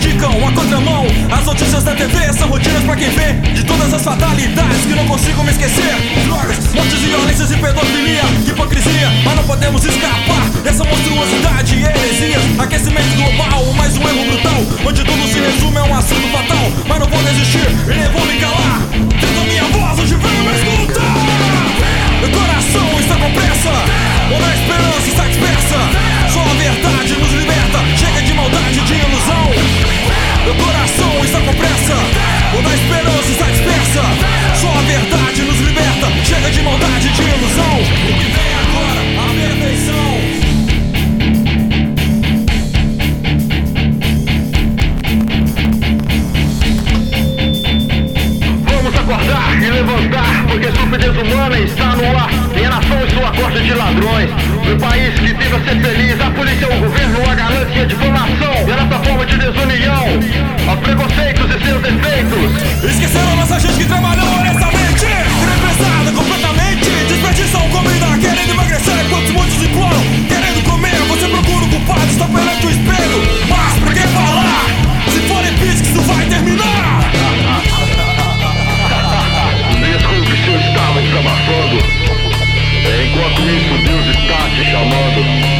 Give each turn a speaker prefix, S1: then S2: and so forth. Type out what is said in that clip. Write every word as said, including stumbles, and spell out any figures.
S1: indicam a contramão. As notícias da T V são rotinas pra quem vê, de todas as fatalidades que não consigo me esquecer. Drogas, mortes e violências e pedofilia, que hipocrisia, mas não podemos escapar dessa monstruosidade e heresias. Aquecimento global, mais um erro brutal, onde tudo se resume a um assunto fatal. Mas não vou desistir e nem vou me calar. Tendo a minha voz, hoje venho me escutar. Meu coração está com pressa, onde a esperança está dispersa. Só a verdade nos liberta, chega de maldade e de ilusão. Meu coração está com pressa, onde a esperança está dispersa. Só a verdade nos liberta, chega de maldade e de ilusão. O que vem agora, a perfeição.
S2: Vamos acordar e levantar, porque a estupidez humana está no ar. Minha nação e sua corte de ladrões. No país que tenta ser feliz, a polícia, o governo, a ganância e a difamação. E a nossa forma de desunião, aos preconceitos e seus defeitos.
S1: Esqueceram nossa gente que trabalhou honestamente, represada completamente. Desperdiçam comida, querendo emagrecer, enquanto muitos imploram, querendo comer. Você procura o culpado, está perante o espelho. Mas pra que falar? Se forem pisques, isso vai terminar.
S2: Desculpe se eu estava desabafando. Enquanto isso, Deus está te chamando.